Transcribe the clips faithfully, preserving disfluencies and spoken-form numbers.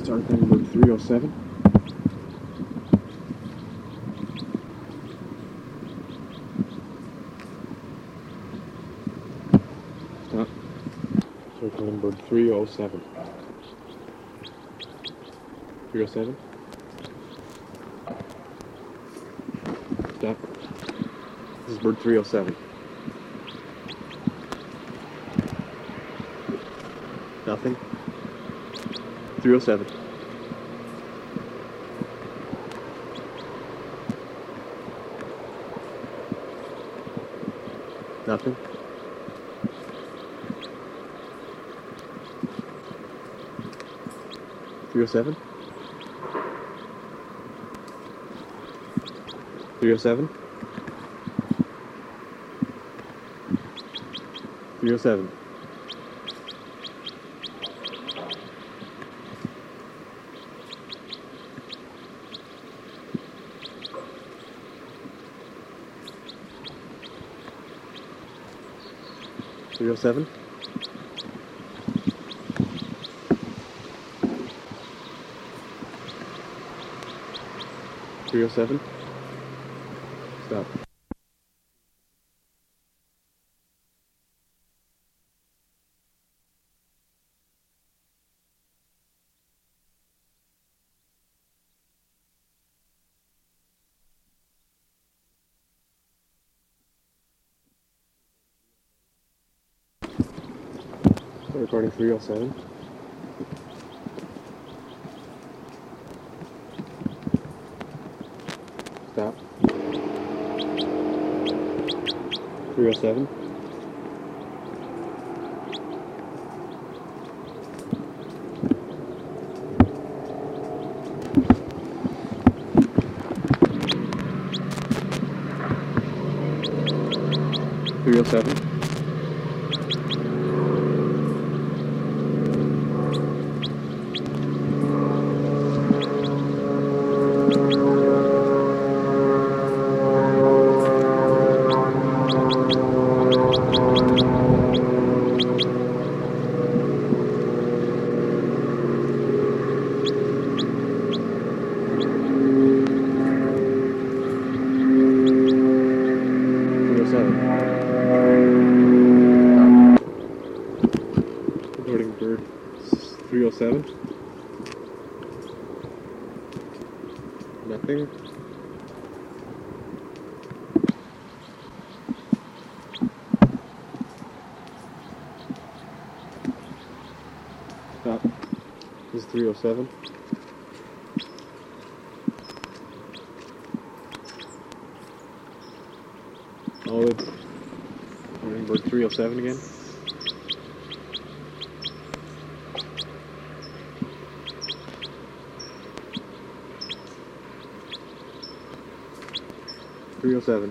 Starting bird three oh seven. Stop. Circling bird three oh seven. three oh seven. Stop. This is bird three oh seven. Nothing. three oh seven. Nothing. three oh seven. three oh seven. three oh seven. three oh seven. three oh seven. Stop. Start recording three oh seven. Stop. three oh seven. three oh seven. Recording bird three oh seven. Nothing. Stop. This is three oh seven. Solid. Recording bird three oh seven again. three oh seven.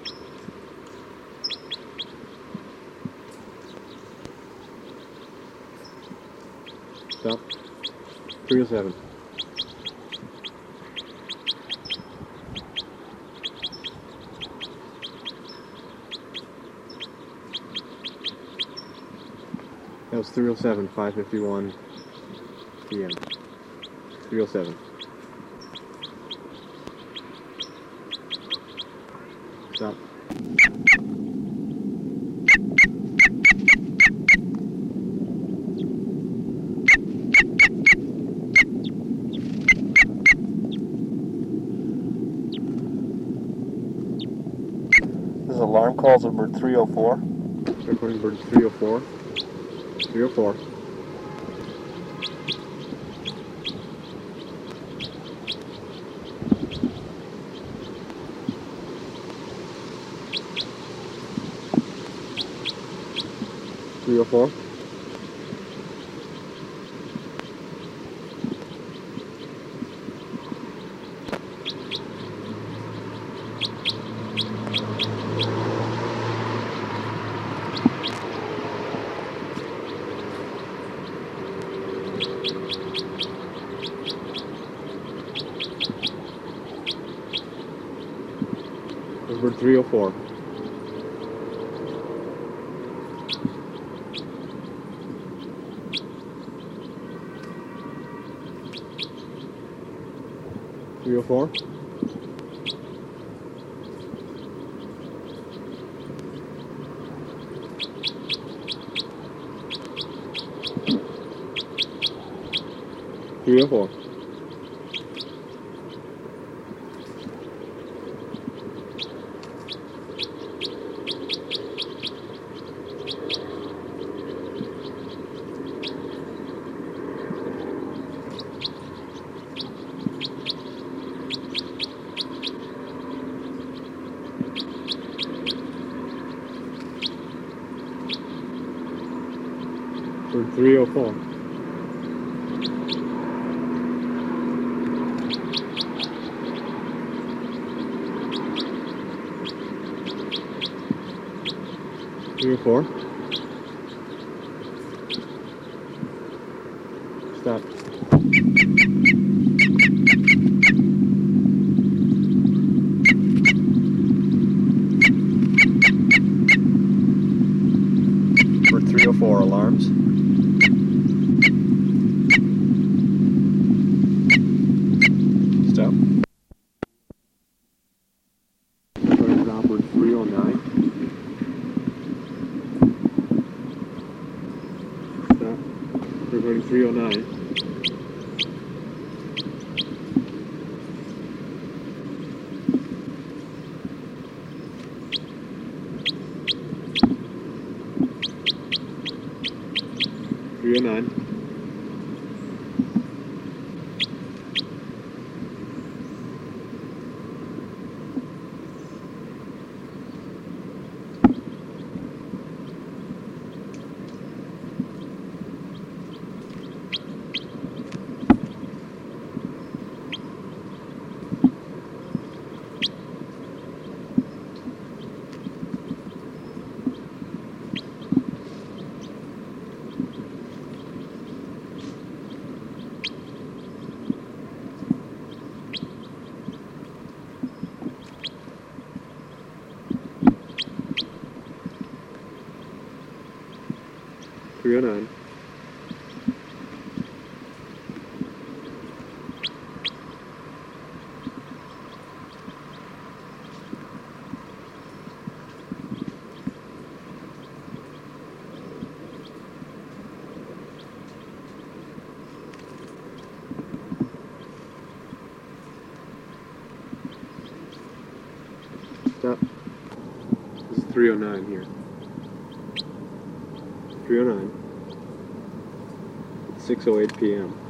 Stop. three oh seven. That was three oh seven, five fifty-one p m three oh seven. Stop. This is alarm calls of bird three oh four. Recording bird three oh four. three oh four. three oh four. Bird three oh four. three oh four. three oh four. Bird three oh four. three oh four. Stop. Bird three oh four, alarms. Stop. Bird three oh nine. Stop. Recording three oh nine. three oh nine. three oh nine. Stop. This is three oh nine here. three oh nine. six oh eight p m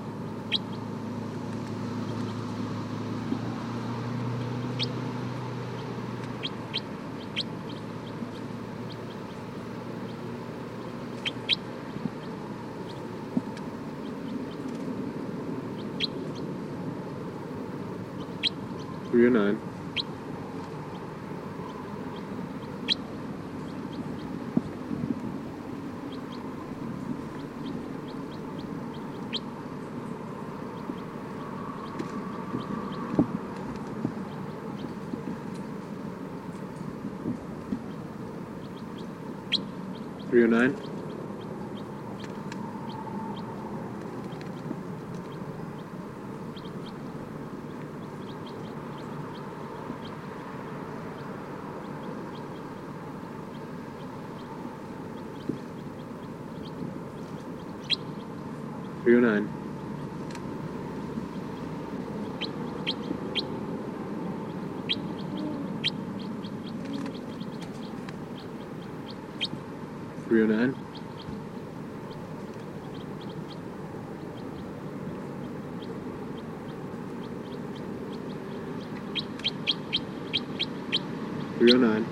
three oh nine. three oh nine. three oh nine. three oh nine. three oh nine.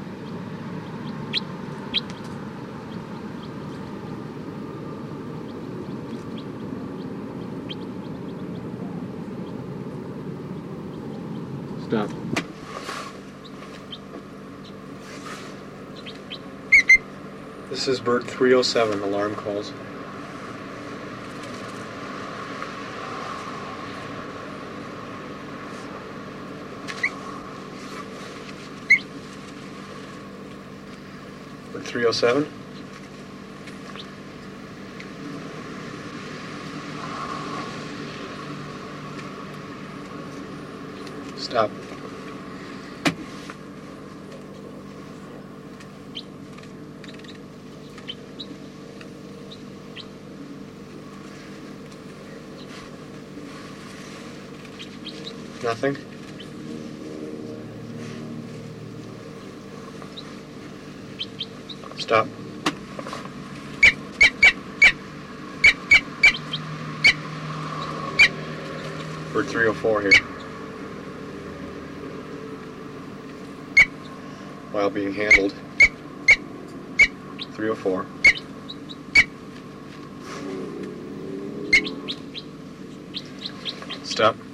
Stop. This is Bird three oh seven, alarm calls. Bird three oh seven. Stop. Nothing? Stop. Bird three oh four here. While being handled. three oh four. Stop.